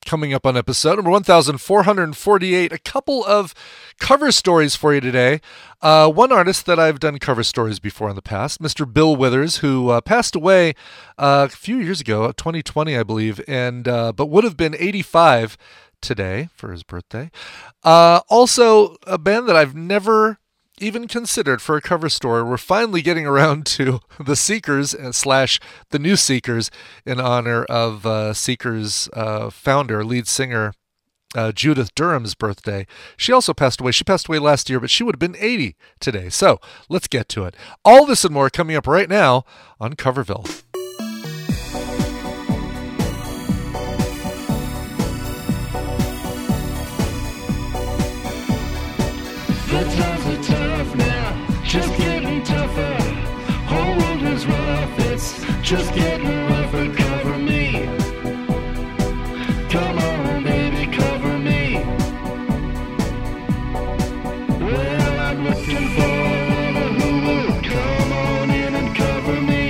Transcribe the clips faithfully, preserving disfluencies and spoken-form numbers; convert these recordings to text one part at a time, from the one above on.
Coming up on episode number one thousand four hundred forty-eight, a couple of cover stories for you today. Uh, one artist that I've done cover stories before in the past, Mister Bill Withers, who uh, passed away uh, a few years ago, twenty twenty, I believe, and uh, but would have been eighty-five today for his birthday. Uh, also, a band that I've never even considered for a cover story. We're finally getting around to the Seekers uh, slash the New Seekers in honor of uh, Seekers uh, founder, lead singer, uh, Judith Durham's birthday. She also passed away. She passed away last year, but she would have been eighty today. So let's get to it. All this and more coming up right now on Coverville. The times are tough now, just getting tougher. Whole world is rough, it's just getting rougher. Cover me, come on baby, cover me. Well, I'm looking for a lover who will come on in and cover me.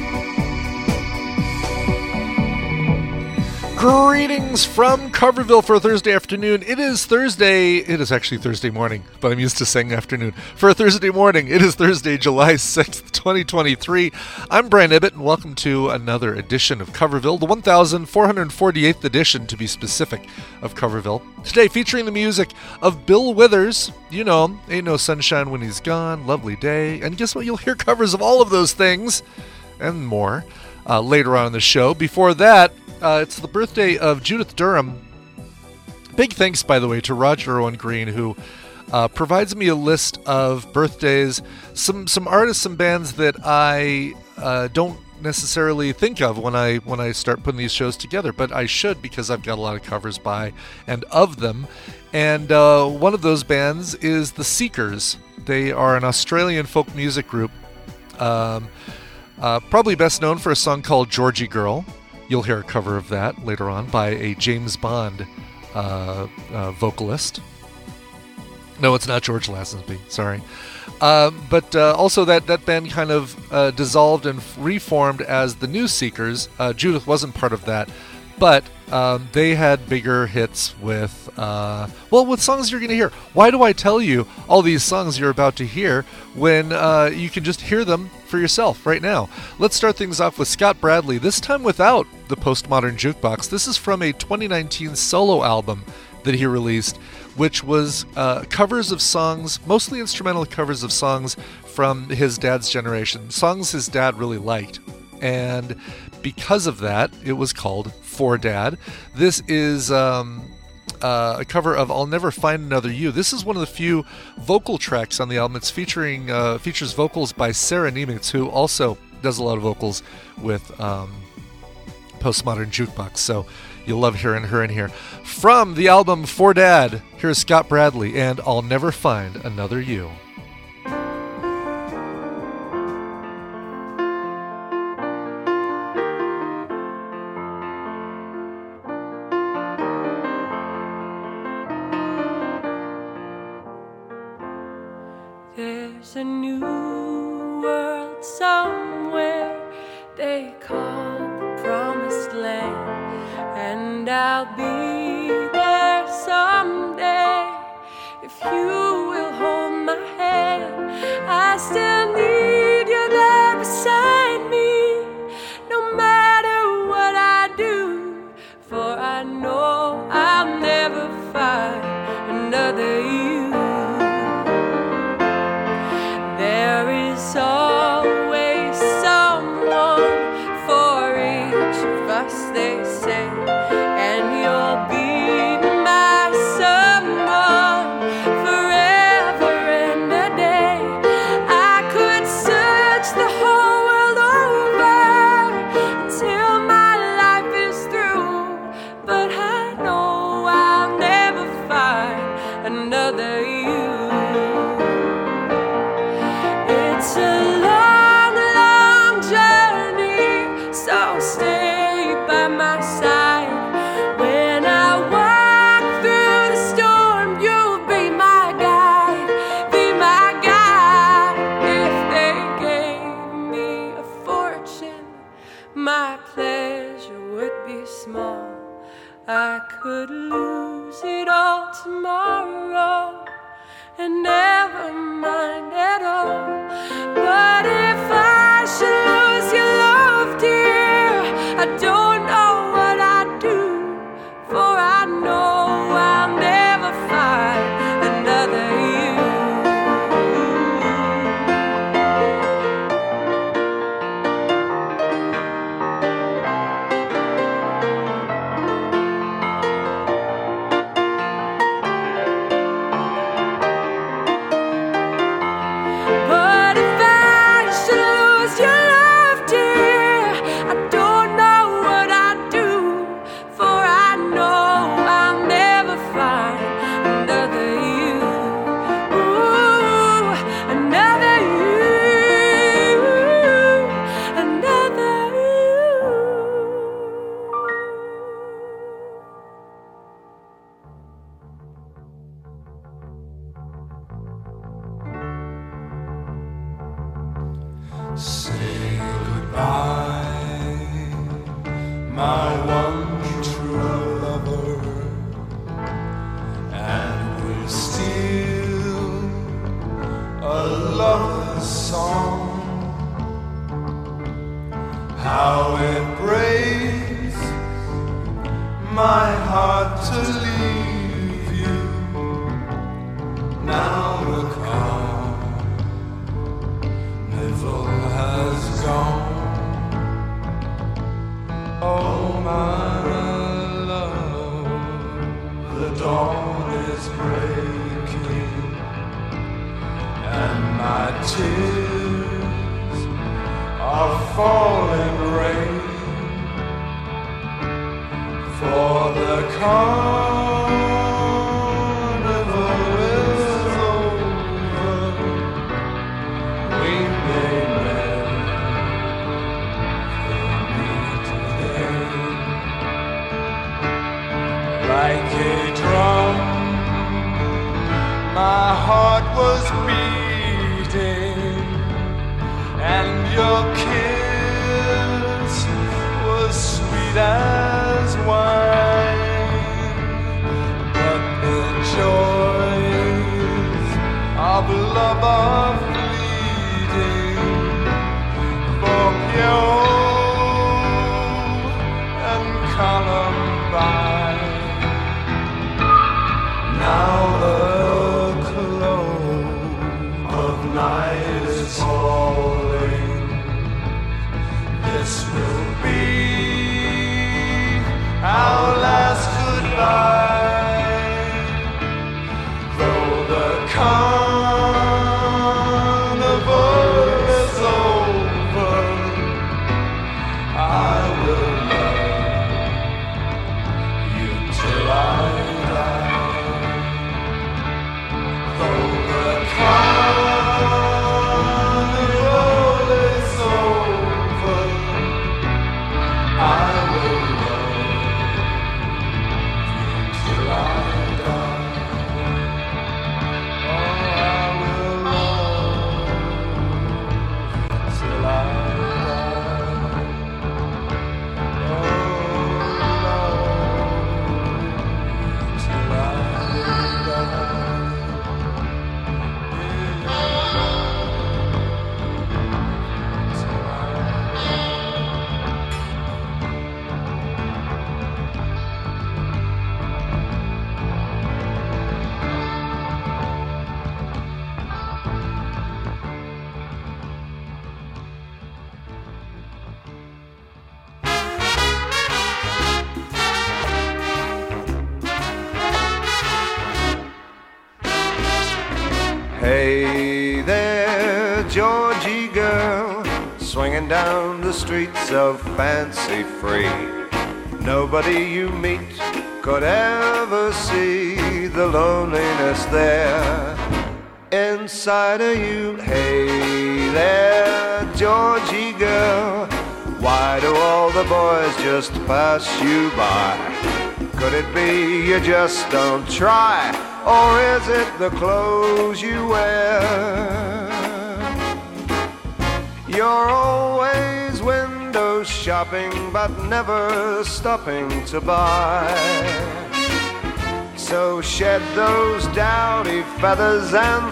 Greetings from Coverville for a Thursday afternoon. It is Thursday. It is actually Thursday morning, but I'm used to saying afternoon. For a Thursday morning, it is Thursday, July sixth, twenty twenty-three. I'm Brian Ibbett, and welcome to another edition of Coverville, the one thousand four hundred forty-eighth edition, to be specific, of Coverville. Today, featuring the music of Bill Withers. You know him, Ain't No Sunshine When He's Gone, Lovely Day. And guess what? You'll hear covers of all of those things and more uh, later on in the show. Before that, Uh, it's the birthday of Judith Durham. Big thanks, by the way, to Roger Owen Green, who uh, provides me a list of birthdays, some some artists and bands that I uh, don't necessarily think of when I when I start putting these shows together, but I should, because I've got a lot of covers by and of them. And uh, one of those bands is the Seekers. They are an Australian folk music group, um, uh, probably best known for a song called Georgie Girl. You'll hear a cover of that later on by a James Bond uh, uh, vocalist. No, it's not George Lazenby, sorry. Um, but uh, also that, that band kind of uh, dissolved and reformed as the New Seekers. Uh, Judith wasn't part of that, but um, they had bigger hits with, uh, well, with songs you're going to hear. Why do I tell you all these songs you're about to hear when uh, you can just hear them for yourself right now? Let's start things off with Scott Bradley, this time without the Postmodern Jukebox. This is from a twenty nineteen solo album that he released, which was uh, covers of songs, mostly instrumental covers of songs from his dad's generation, songs his dad really liked. And because of that, it was called For Dad. This is um, uh, a cover of I'll Never Find Another You. This is one of the few vocal tracks on the album. It's featuring uh, features vocals by Sarah Niemitz, who also does a lot of vocals with um, Postmodern Jukebox. So you'll love hearing her in here. From the album For Dad, here's Scott Bradley and I'll Never Find Another You. There's a new world somewhere they call the Promised Land, and I'll be there someday if you will hold my hand. I still need you there beside me, no matter what I do, for I know I'll never find another you. There is always someone for each of us, they say, and you'll be my someone forever and a day. I I could lose it all tomorrow and never mind at all. But if I should lose your love, dear, I don't know what I'd do, for I know I'll never find another you. Say goodbye, my one true lover, and we're still a lover's song. How it breaks my heart to leave you. Now the carnival has gone. Oh my love, the dawn is breaking, and my tears are falling rain. For the carnival is over. We may never meet again. Like a drum, my heart was beating, and your kiss was sweet as wine. But the joys of love are fleeting, for Pierrot and Columbine. Now the cloak of night is falling. This will be our last goodbye. Though the carnival is over, I will love you till I die. Though the carnival is over, I will love you till I die. Oh, I will love you till I die. Oh, love you till I die. Hey there, Georgie girl, swinging down the streets of Fancy Free. Nobody you meet could ever see the loneliness there inside of you. Hey there, Georgie girl, why do all the boys just pass you by? Could it be you just don't try? Or is it the clothes you wear? You're always window shopping shopping but never stopping to buy. So shed those dowdy feathers and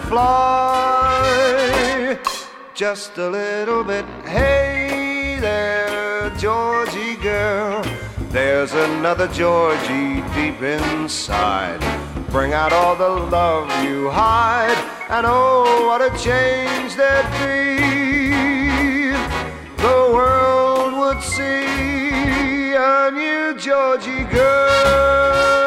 fly just a little bit. Hey there, Georgie girl, there's another Georgie deep inside. Bring out all the love you hide, and oh, what a change there'd be. The world would see a new Georgie girl.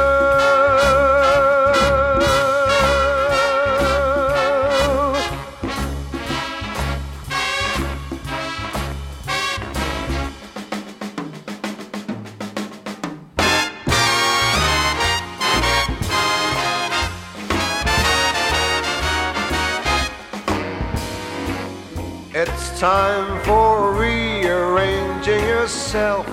It's time for rearranging yourself.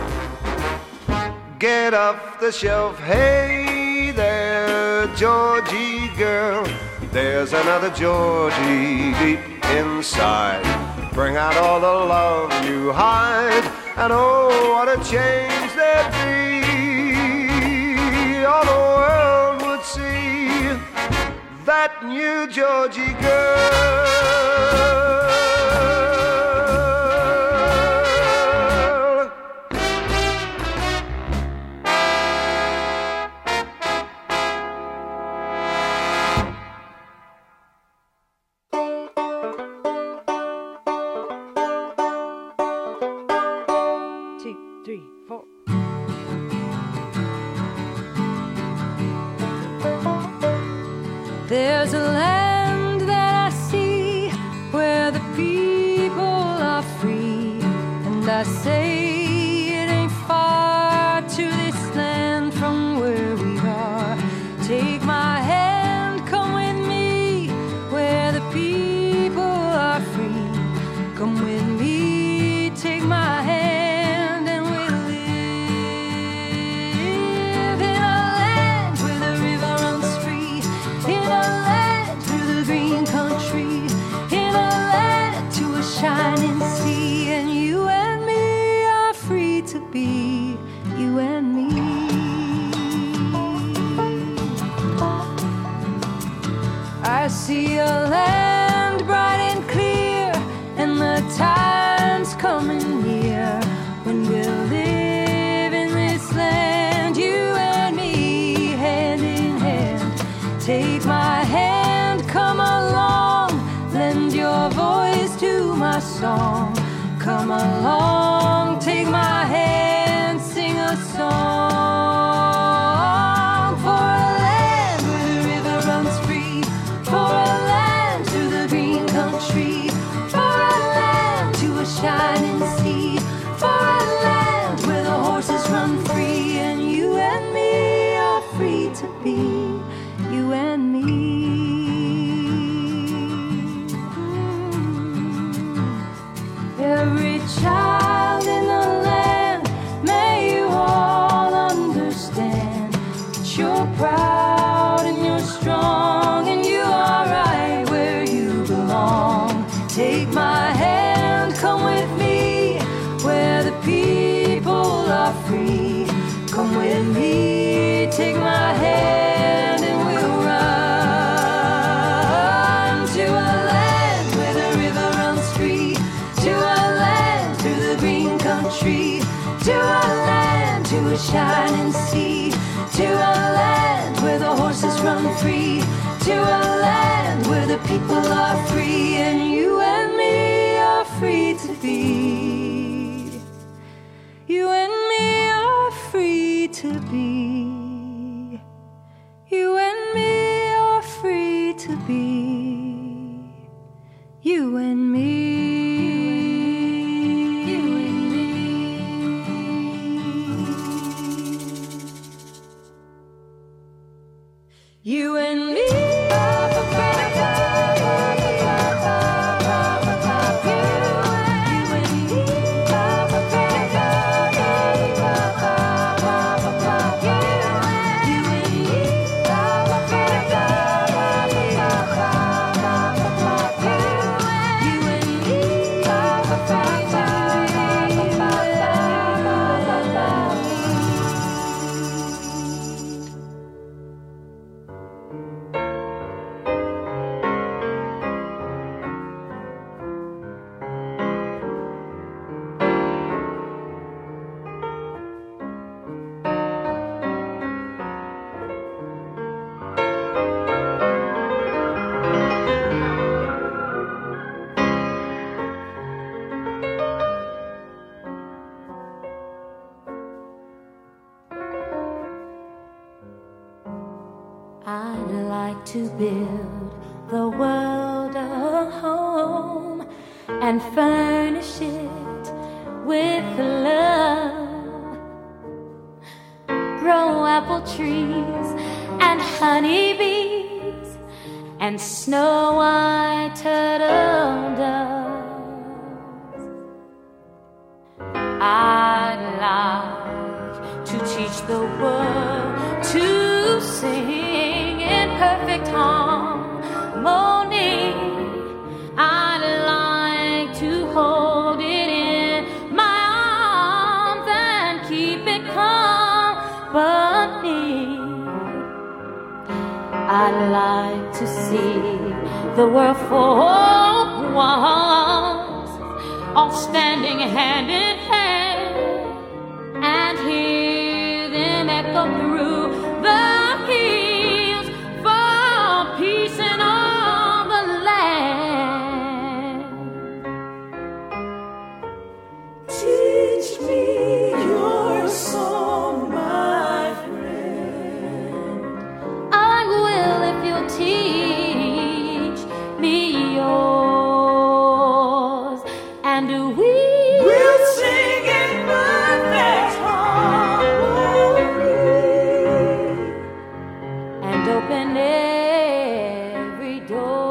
Get off the shelf. Hey there, Georgie girl, there's another Georgie deep inside. Bring out all the love you hide, and oh, what a change there'd be. All the world would see that new Georgie girl. There's a land that I see where the people are free, and I say it ain't far to this land from where we are. Take my hand, come with me where the people are free. Come with me, take my hand, and we'll live in a land where the river runs free, in a land through the green country, in a land to a shining sea. And you and me are free to be, you and me. I see a land bright and clear, and the time's coming near when we'll live in this land, you and me, hand in hand. Take my hand, come along, lend your voice to my song. Come along, take my hand, sing a song. For a land where the river runs free, for a land through the green country, for a land to a shining sea, for a land where the horses run free. And you and me are free to be, you and me. Every child in the land, may you all understand that you're proud and you're strong, and you are right where you belong. Take my hand, come with me where the people are free. Come with me, take my hand, and we'll run to a land where the river runs free, to a land through the green country, to a land to a shining sea, to a land where the horses run free, to a land where the people are free. And you and me are free to be, you and me are free to be, you and me are free to be, you and me. You and me. You and me. I'd like to build the world a home and furnish it with love. Grow apple trees and honeybees and snow white turtle doves. I'd like to teach the world to sing in perfect harmony. I'd like to hold it in my arms and keep it company. I'd like to see the world for once, all standing hand in hand, and hear them echo through the hills for peace in all the land. Teach me your song, my friend. I will if you'll teach me yours, and we will sing in perfect harmony and open every door.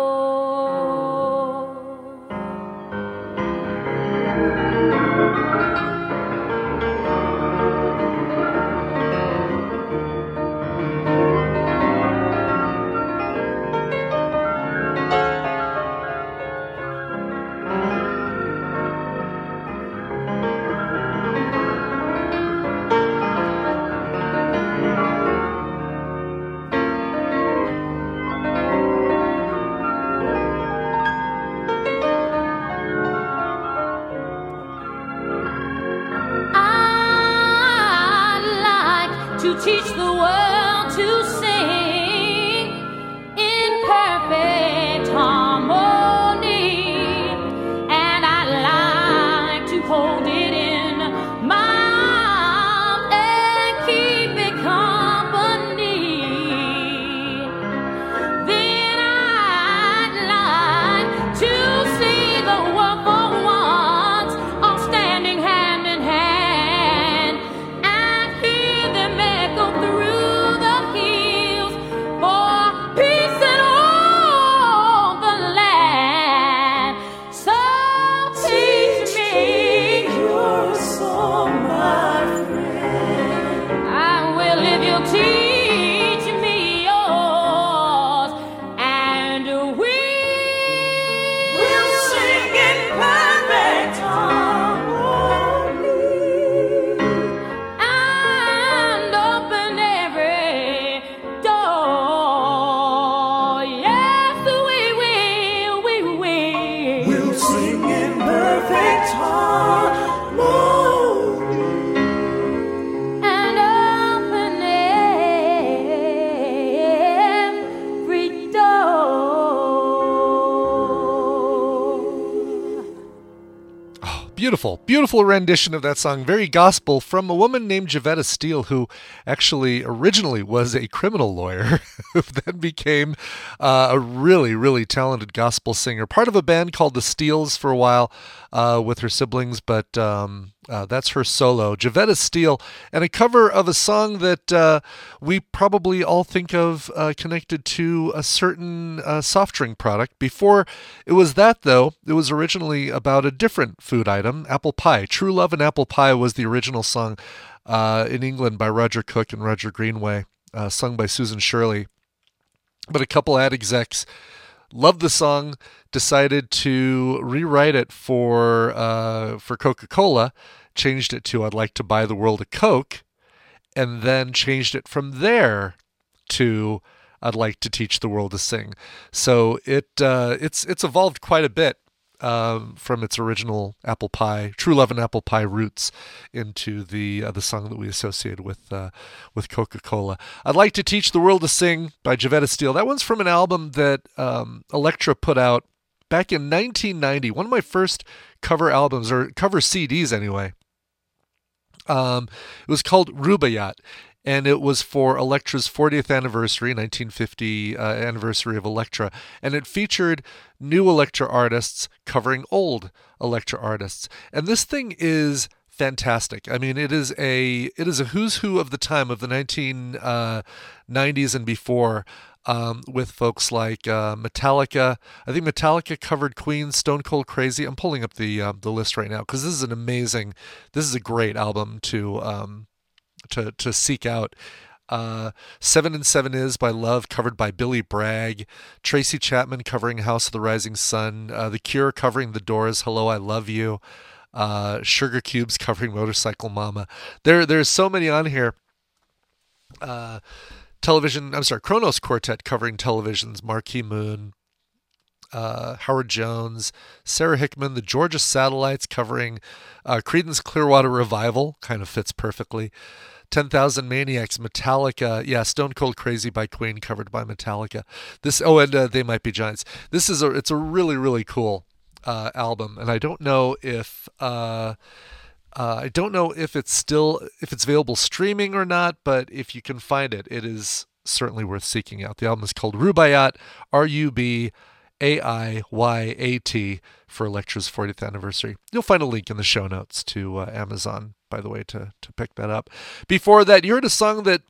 I'd like to teach the world to sing in perfect harmony, and I'd like to hold it in my arms and keep it company. Then I'd like to see the world for once, all standing hand in hand, and hear them echo through the hills for peace in all the land. So teach me your song, my friend. I will if you'll teach me yours, and we will sing in perfect harmony and open every door. Yes, we will, we will. We'll sing in perfect harmony and open every door. Oh, beautiful, beautiful rendition of that song. Very gospel from a woman named Jevetta Steele, who actually originally was a criminal lawyer, who then became uh, a really, really talented gospel singer. Part of a band called the Steeles for a while uh, with her siblings, but um, uh, that's her solo. Jevetta Steele, and a cover of a song that uh, we probably all think of uh, connected to a certain uh, soft drink product. Before it was that, though, it was originally about a different food item, apple pie. True Love and Apple Pie was the original song uh, in England by Roger Cook and Roger Greenway, uh, sung by Susan Shirley. But a couple ad execs loved the song, decided to rewrite it for uh, for Coca-Cola, changed it to "I'd like to buy the world a Coke," and then changed it from there to "I'd like to teach the world to sing." So it uh, it's it's evolved quite a bit um, from its original apple pie, True Love and Apple Pie roots into the uh, the song that we associated with uh, with Coca-Cola. I'd like to teach the world to sing by Jevetta Steele. That one's from an album that um, Elektra put out back in nineteen ninety. One of my first cover albums, or cover C Ds anyway. Um, it was called Rubaiyat. and it was for Elektra's fortieth anniversary, nineteen fifty uh, anniversary of Elektra, and it featured new Elektra artists covering old Elektra artists. And this thing is fantastic. I mean, it is a it is a who's who of the time of the nineteen nineties and before. Um, with folks like uh, Metallica. I think Metallica covered Queen's Stone Cold Crazy. I'm pulling up the uh, the list right now because this is an amazing, this is a great album to um, to to seek out. Uh, Seven and Seven Is by Love, covered by Billy Bragg. Tracy Chapman covering House of the Rising Sun. Uh, the Cure covering The Doors' Hello, I Love You. Uh, Sugar Cubes covering Motorcycle Mama. There, there's so many on here. Uh, Television, I'm sorry, Kronos Quartet covering Television's Marquee Moon, uh, Howard Jones, Sarah Hickman, the Georgia Satellites covering uh, Creedence Clearwater Revival, kind of fits perfectly. ten thousand Maniacs, Metallica, yeah, Stone Cold Crazy by Queen covered by Metallica. This, oh, and uh, They Might Be Giants. This is a, it's a really, really cool uh, album, and I don't know if... Uh, Uh, I don't know if it's still if it's available streaming or not, but if you can find it, it is certainly worth seeking out. The album is called Rubaiyat, R U B A I Y A T, for Elektra's fortieth anniversary. You'll find a link in the show notes to uh, Amazon, by the way, to to pick that up. Before that, you heard a song that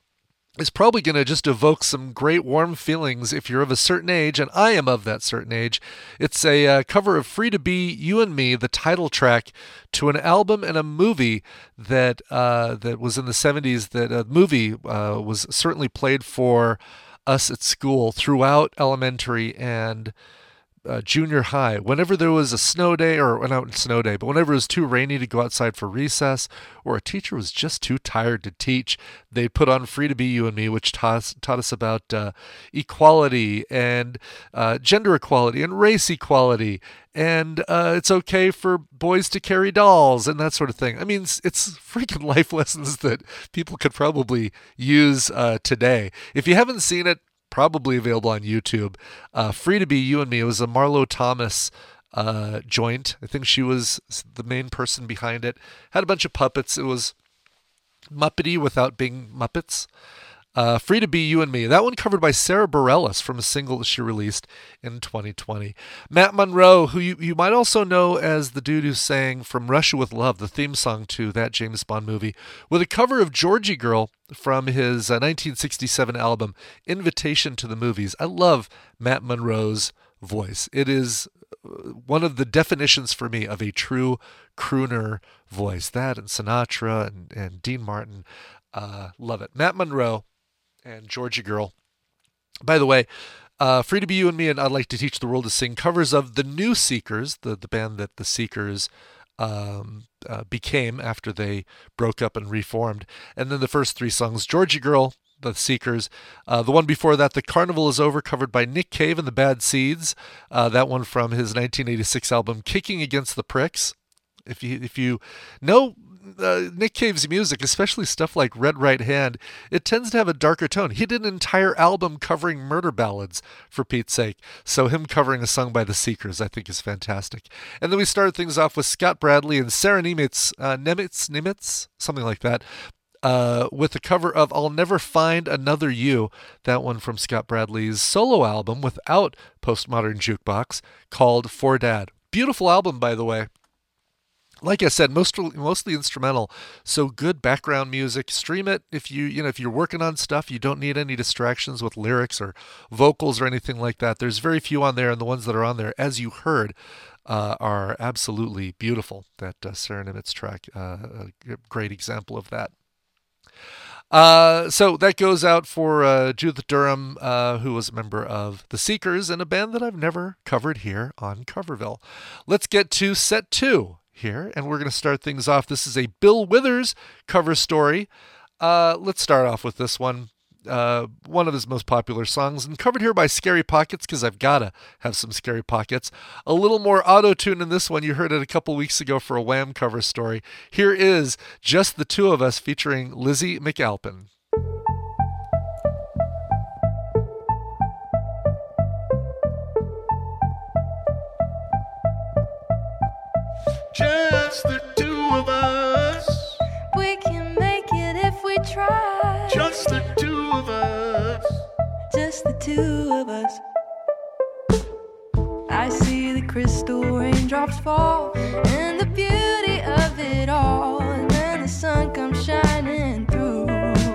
is probably going to just evoke some great warm feelings if you're of a certain age, and I am of that certain age. It's a uh, cover of Free to Be You and Me, the title track to an album and a movie that uh, that was in the seventies. That a movie uh, was certainly played for us at school throughout elementary and Uh, junior high. Whenever there was a snow day, or well, not snow day, but whenever it was too rainy to go outside for recess, or a teacher was just too tired to teach, they'd put on Free to Be You and Me, which taught us, taught us about uh, equality and uh, gender equality and race equality, and uh, it's okay for boys to carry dolls and that sort of thing. I mean, it's, it's freaking life lessons that people could probably use uh, today. If you haven't seen it, probably available on YouTube. Uh, Free to Be You and Me. It was a Marlo Thomas uh, joint. I think she was the main person behind it. Had a bunch of puppets. It was Muppety without being Muppets. Uh, Free to Be You and Me. That one covered by Sarah Bareilles from a single that she released in twenty twenty. Matt Monro, who you, you might also know as the dude who sang From Russia with Love, the theme song to that James Bond movie, with a cover of Georgie Girl from his uh, nineteen sixty-seven album, Invitation to the Movies. I love Matt Monro's voice. It is one of the definitions for me of a true crooner voice. That and Sinatra and, and Dean Martin. Uh, love it. Matt Monro and Georgia Girl. By the way, uh, Free to Be You and Me and I'd Like to Teach the World to Sing, covers of the New Seekers, the, the band that the Seekers um, uh, became after they broke up and reformed. And then the first three songs, Georgia Girl, the Seekers. Uh, the one before that, The Carnival Is Over, covered by Nick Cave and the Bad Seeds. Uh, that one from his nineteen eighty-six album, Kicking Against the Pricks. If you if you know uh, Nick Cave's music, especially stuff like Red Right Hand, it tends to have a darker tone. He did an entire album covering murder ballads, for Pete's sake. So him covering a song by the Seekers, I think, is fantastic. And then we started things off with Scott Bradley and Sarah Nimitz, uh, Nimitz, Nimitz, something like that, uh, with the cover of I'll Never Find Another You, that one from Scott Bradley's solo album without Postmodern Jukebox, called For Dad. Beautiful album, by the way. Like I said, mostly mostly instrumental, so good background music. Stream it if you you know if you're working on stuff. You don't need any distractions with lyrics or vocals or anything like that. There's very few on there, and the ones that are on there, as you heard, uh, are absolutely beautiful. That uh, Sarah Nimitz track, uh, a great example of that. Uh, so that goes out for uh, Judith Durham, uh, who was a member of The Seekers, and a band that I've never covered here on Coverville. Let's get to set two here, and we're going to start things off. This is a Bill Withers cover story. Uh, let's start off with this one. Uh, one of his most popular songs, and covered here by Scary Pockets, because I've got to have some Scary Pockets. A little more auto-tune in this one. You heard it a couple weeks ago for a Wham cover story. Here is Just the Two of Us featuring Lizzie McAlpin. Just the two of us. We can make it if we try. ride. Just the two of us. Just the two of us. I see the crystal raindrops fall and the beauty of it all, and then the sun comes shining through.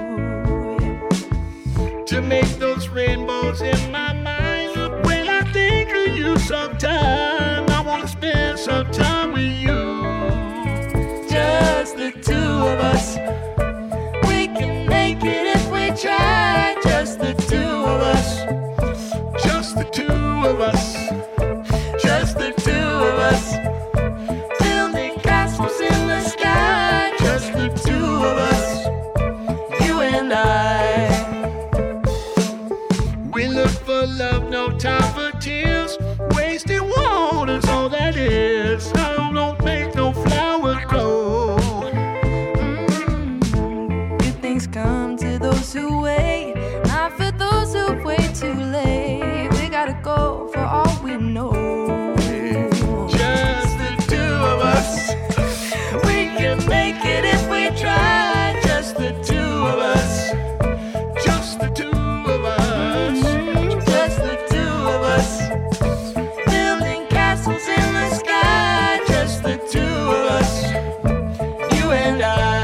To make those rainbows in my mind, when I think of you sometime, I wanna spend some time with you. Just the two of us. We can make it if we try. Just the two of us. Just the two of us. Just the two of us. Building castles in the sky. Just the two of us. You and I. We look for love, no time for tears. Wasted water's all that is. I don't make no flower grow. Mm, good things come to those who wait, not for those who wait too late. We gotta go for all we know. Just the two of us. We can make it if we try. Just the two of us. Just the two of us. Mm, just the two of us. Building castles in the sky. Just the two of us. You and I.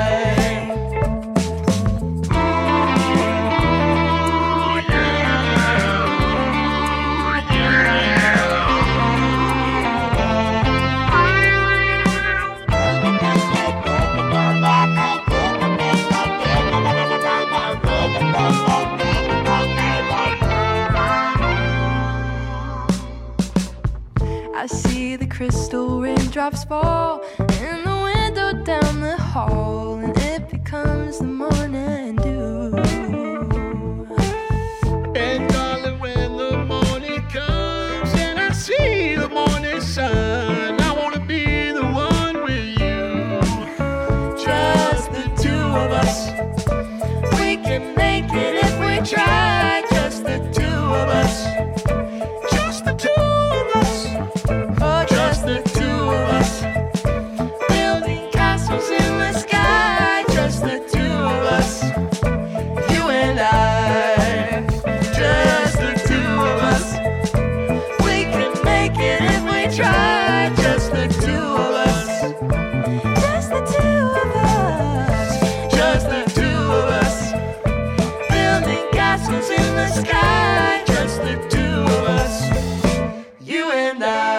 I see the crystal raindrops fall in the window down the hall, and it becomes the morning dew. And darling, when the morning comes and I see the morning sun, I wanna be the one with you. Just the two of us. We can make it if we try. Just the two of us. Just the two of us. Oh, just the two of us. Building castles in the sky. Just the two of us. You and I. Just the two of us. We can make it if we try. Just the two of us. Just the two of us. Just the two of us. Building castles in the sky. Just the two of us. You and I.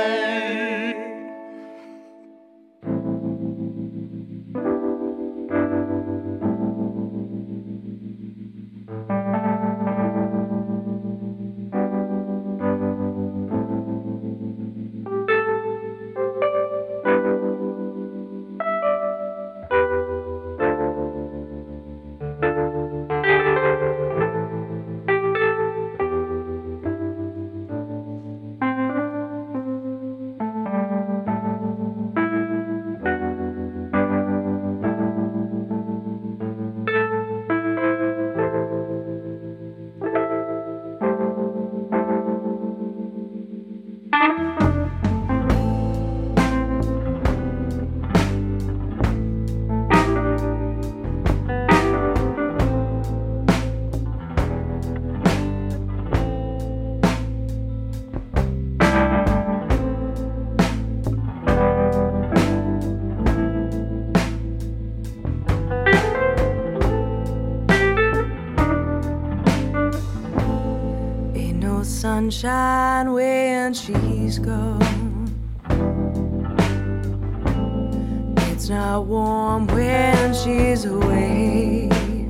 Ain't no sunshine when she's gone. It's not warm when she's away.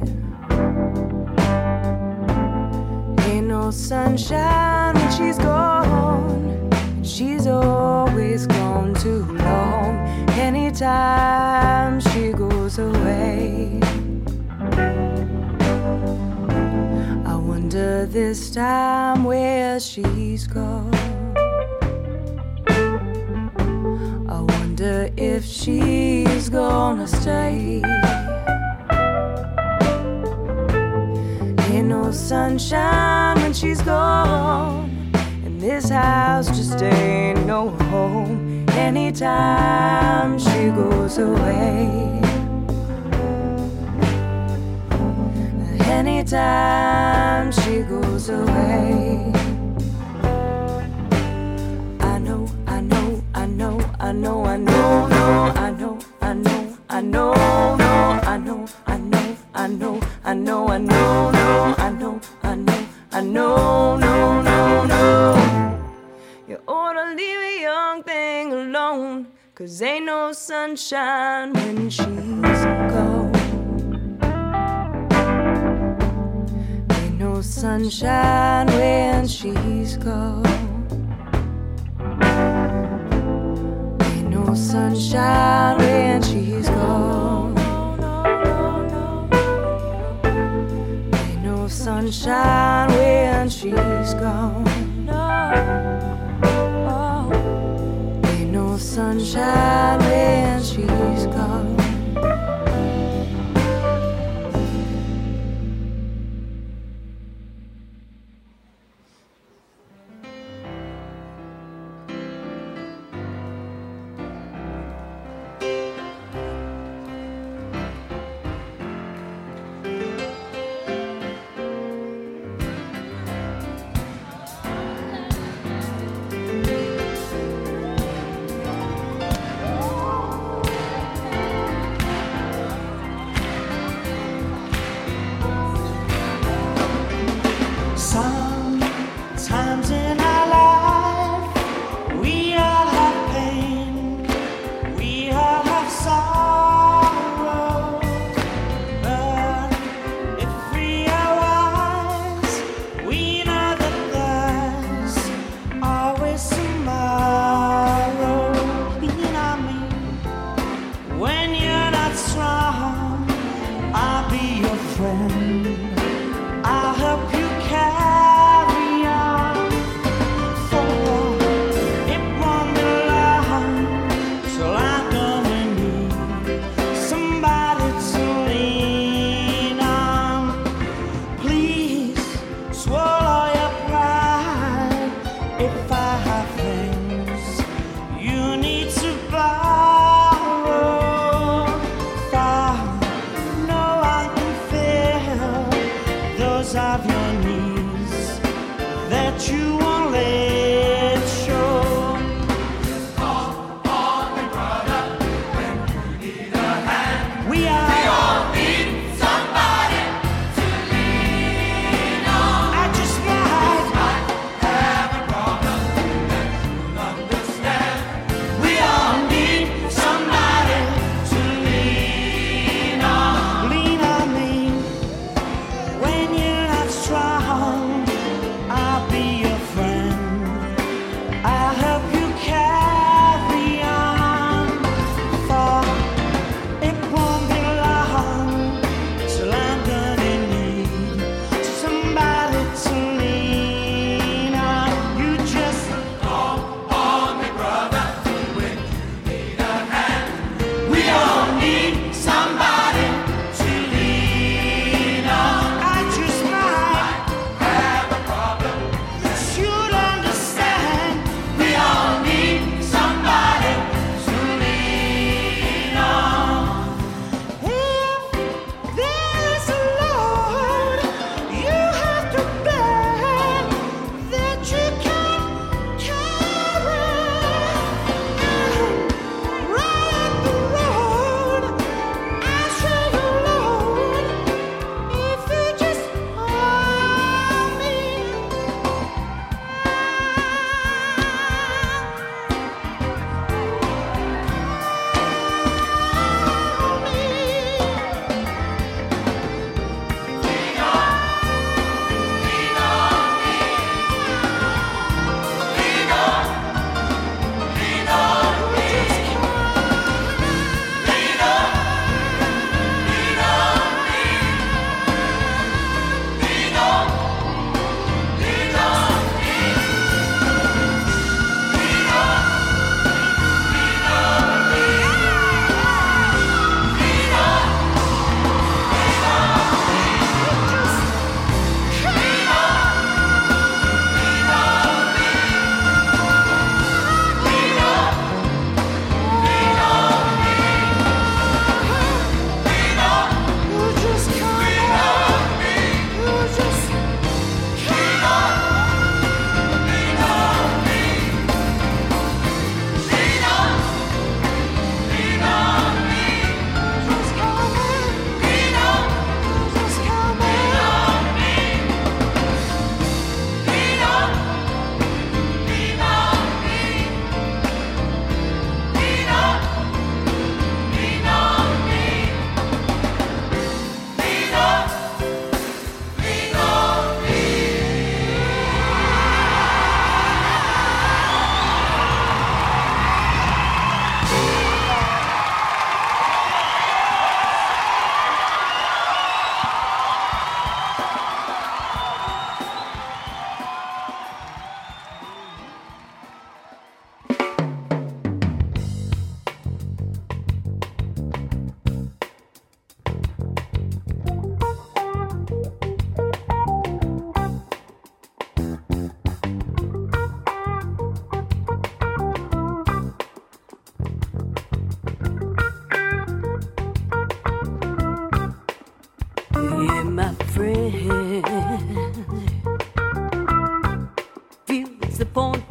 Ain't no sunshine when she's gone. She's always gone too long. Anytime she goes away, I wonder this time where she's gone. I wonder if she's gonna stay. Ain't no sunshine when she's gone, and this house just ain't no home. Anytime she goes away, anytime she goes away. I know, I know, I know, I know, I know, no, I know, I know, I know, no, I know, I know, I know, I know, I know, no, I know, I know, I know, no, no, no. You ought to leave a young thing alone, 'cause ain't no sunshine when she's gone. Ain't no sunshine when she's gone. Ain't no sunshine when she's gone. Ain't no sunshine when she's gone. Ain't no sunshine when she's gone. Sometimes in our life, we all have pain, we all have sorrow. But if we are wise, we know that there's always tomorrow. Lean on me when you're not strong. I'll be your friend. I'll help you carry on. For it won't be long till I'm gonna need somebody to lean on. Please swallow your pride. If I have things you need to borrow, for no one can fill those of your needs that you won't let show. Call on me, brother, when you need a hand. We are. We all need somebody to lean on. I just might, might have a problem that you'll understand. We all need somebody to lean on. Lean on me when you're not strong.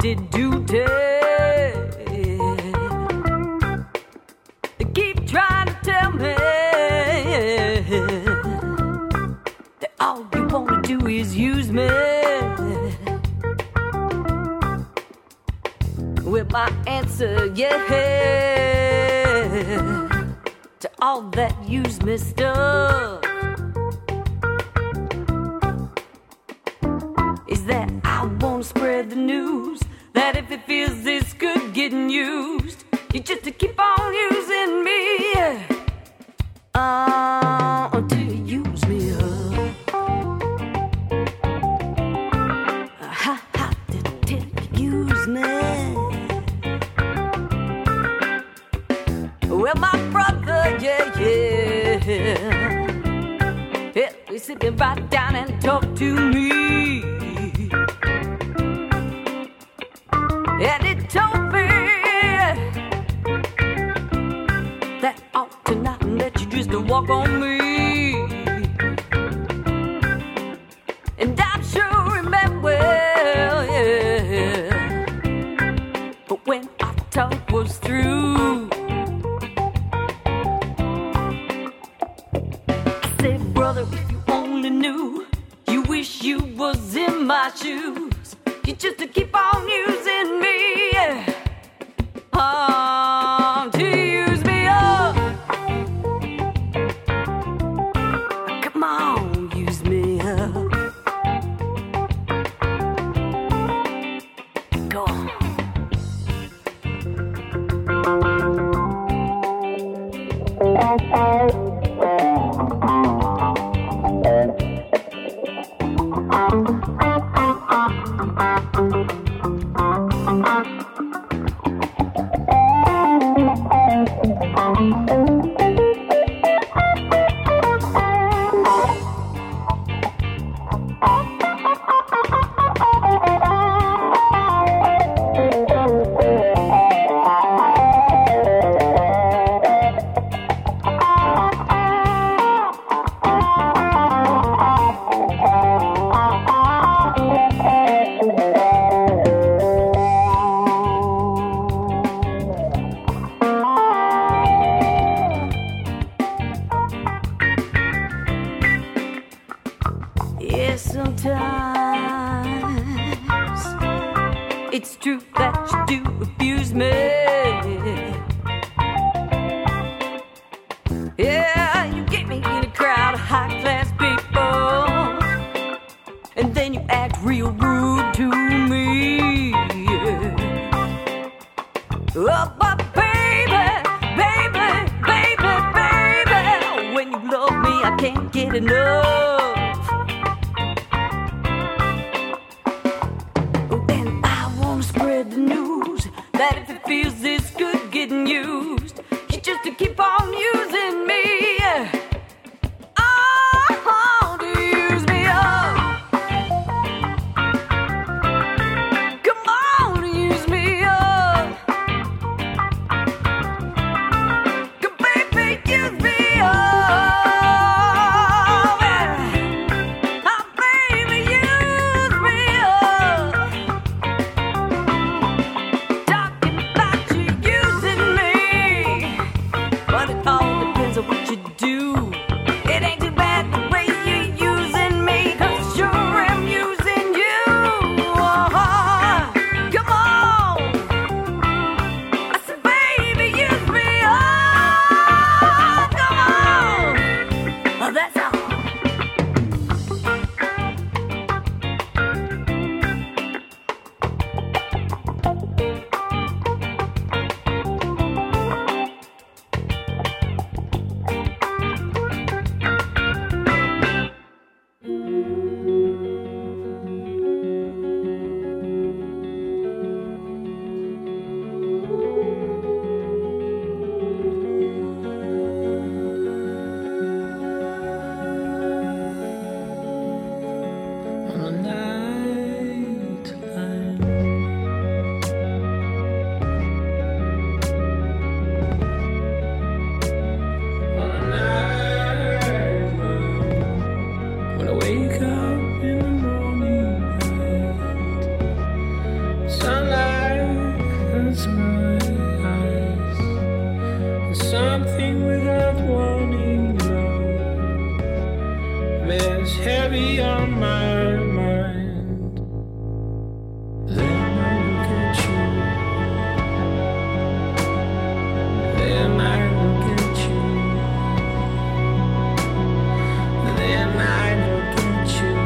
did duty. They keep trying to tell me that all you wanna do is use me. With my answer, yeah, to all that use me stuff is that I wanna spread the news that if it feels this good getting used, you just to keep on using me uh, until you use me up. Ha ha, till you use me. Well, my brother, yeah, yeah, yeah, he sit me right down and talk to me. And he told me that ought to not let you just walk on me. And I'm sure remember, yeah, but when our talk was through, I said, brother, if you only knew, you wish you was in my shoes. You just to keep on using me, oh, to use me up. Come on, use me up. Go on. Yes, sometimes it's true that you do abuse me. Yeah, you get me in a crowd of high-class people, and then you act real rude to me. Oh, but baby, baby, baby, baby, when you love me, I can't get enough. Spread the news that if it feels this good getting used, you just to keep on using me. Oh, to use me up. Come on, use me up. Come baby, use me up. Oh, baby, use me up. But it all depends on what you do. It ain't too bad the way you're using me, 'cause sure am using you. Uh-huh. Come on. I said, baby, use me up. Come on. Oh, that's all. Wake up in the morning light, sunlight. be on my mind. Then I look at you. Then I look at you. Then I look at you.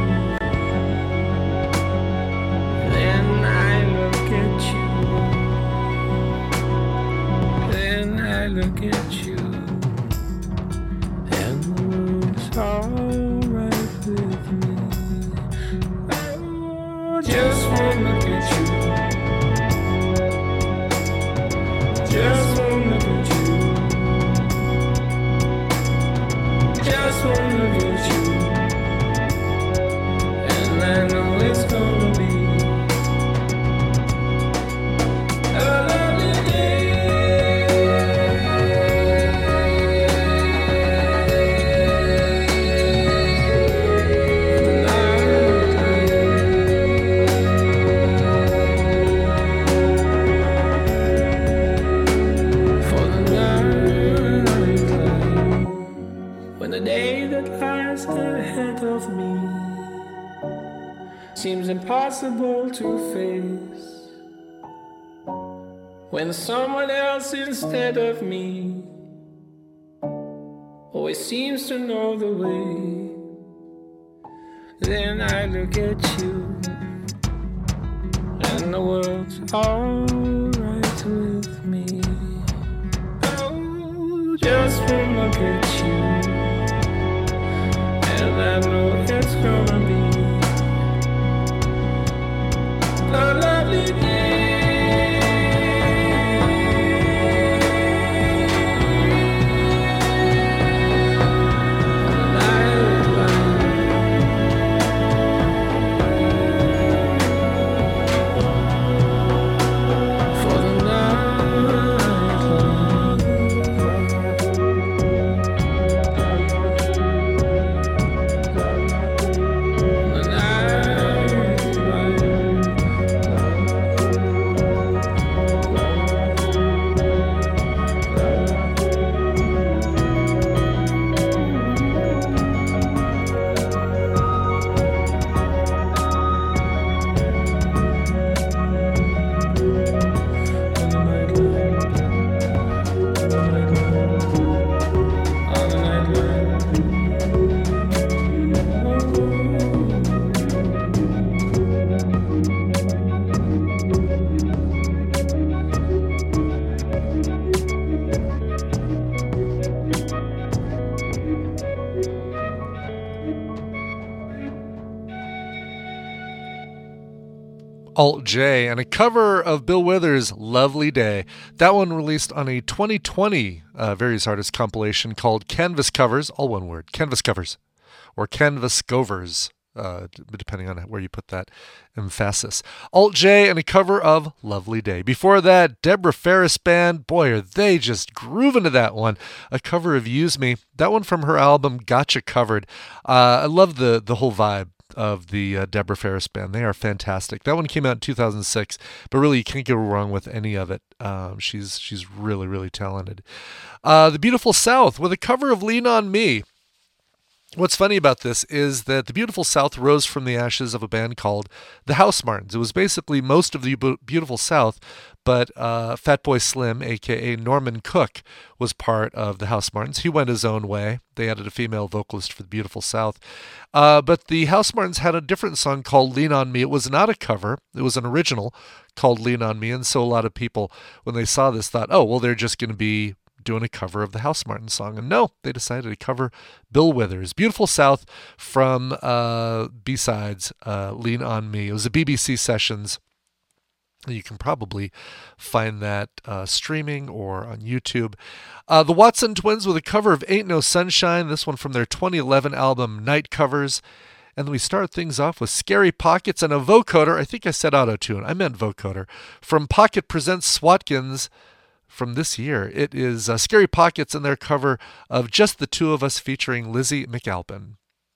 Then I look at you. Then I look at you. And the world's alright with me. Oh, just one look at you. Just one look at you. Just one look at you. And I know it's gonna be a lovely day. For the night, when the day that lies ahead of me seems impossible to face, when someone else instead of me always seems to know the way, then I look at you and the world's alright with me. Oh, just one look at you, and I know it's gonna be a lovely day. For the Alt J, and a cover of Bill Withers' Lovely Day. That one released on a twenty twenty uh, Various Artists compilation called Canvas Covers, all one word, Canvas Covers, or Canvas Govers, uh, depending on where you put that emphasis. Alt J and a cover of Lovely Day. Before that, Deborah Ferris Band, boy, are they just grooving to that one. A cover of Use Me, that one from her album Gotcha Covered. Uh, I love the, the whole vibe of the uh, Deborah Ferris Band. They are fantastic. That one came out in two thousand six, but really you can't go wrong with any of it. Um, she's she's really, really talented. Uh, the Beautiful South with a cover of Lean On Me. What's funny about this is that the Beautiful South rose from the ashes of a band called the House Martins. It was basically most of the Beautiful South, but uh, Fatboy Slim, a k a. Norman Cook, was part of the House Martins. He went his own way. They added a female vocalist for the Beautiful South. Uh, but the House Martins had a different song called Lean On Me. It was not a cover. It was an original called Lean On Me. And so a lot of people, when they saw this, thought, oh, well, they're just going to be doing a cover of the House Martins song. And no, they decided to cover Bill Withers' Beautiful South from uh, B-Sides, uh, Lean On Me. It was a B B C Sessions. You can probably find that uh, streaming or on YouTube. Uh, the Watson Twins with a cover of Ain't No Sunshine, this one from their twenty eleven album Night Covers. And then we start things off with Scary Pockets and a vocoder. I think I said auto-tune. I meant vocoder. From Pocket Presents Swatkins from this year. It is uh, Scary Pockets and their cover of Just the Two of Us featuring Lizzie McAlpin.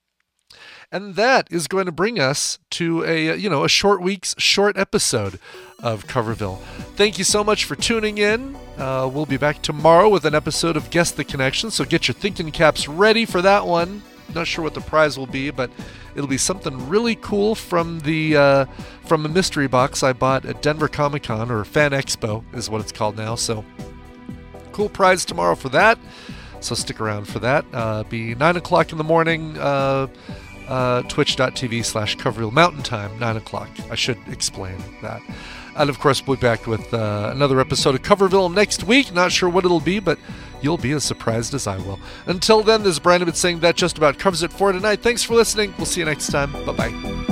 And that is going to bring us to a, you know, a short week's short episode of Coverville. Thank you so much for tuning in. Uh, we'll be back tomorrow with an episode of Guess the Connection, so get your thinking caps ready for that one. Not sure what the prize will be, but It'll be something really cool from the uh, from a mystery box I bought at Denver Comic Con, or Fan Expo is what it's called now. So cool prize tomorrow for that. So stick around for that. Uh, be nine o'clock in the morning. Uh, uh, Twitch.tv slash Coverville Mountain Time, nine o'clock. I should explain that. And of course, we'll be back with uh, another episode of Coverville next week. Not sure what it'll be, but you'll be as surprised as I will. Until then, this is Brian Ibbott saying that just about covers it for tonight. Thanks for listening. We'll see you next time. Bye-bye.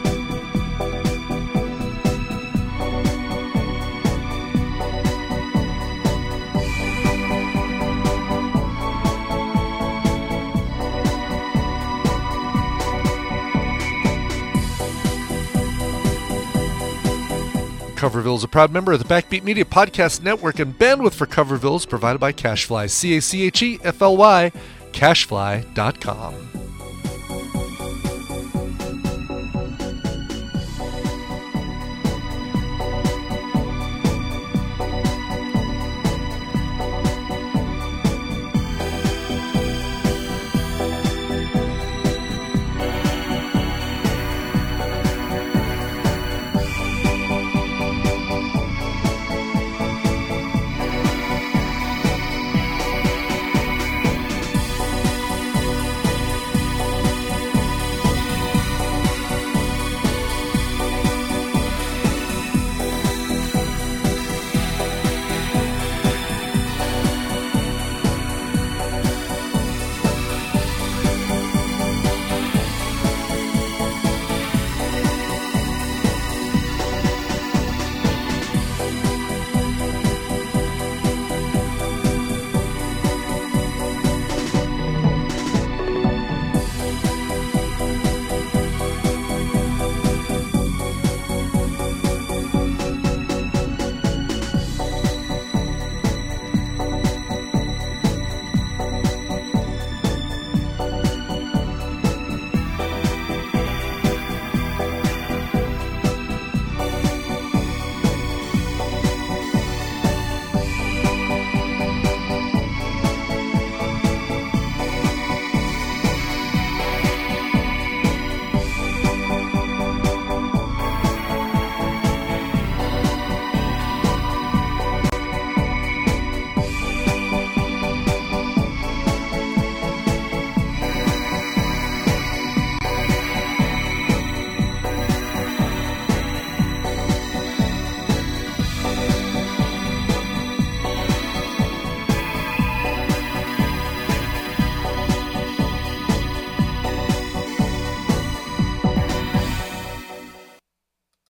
Coverville is a proud member of the Backbeat Media Podcast Network, and bandwidth for Coverville is provided by CacheFly, C A C H E F L Y, cachefly dot com.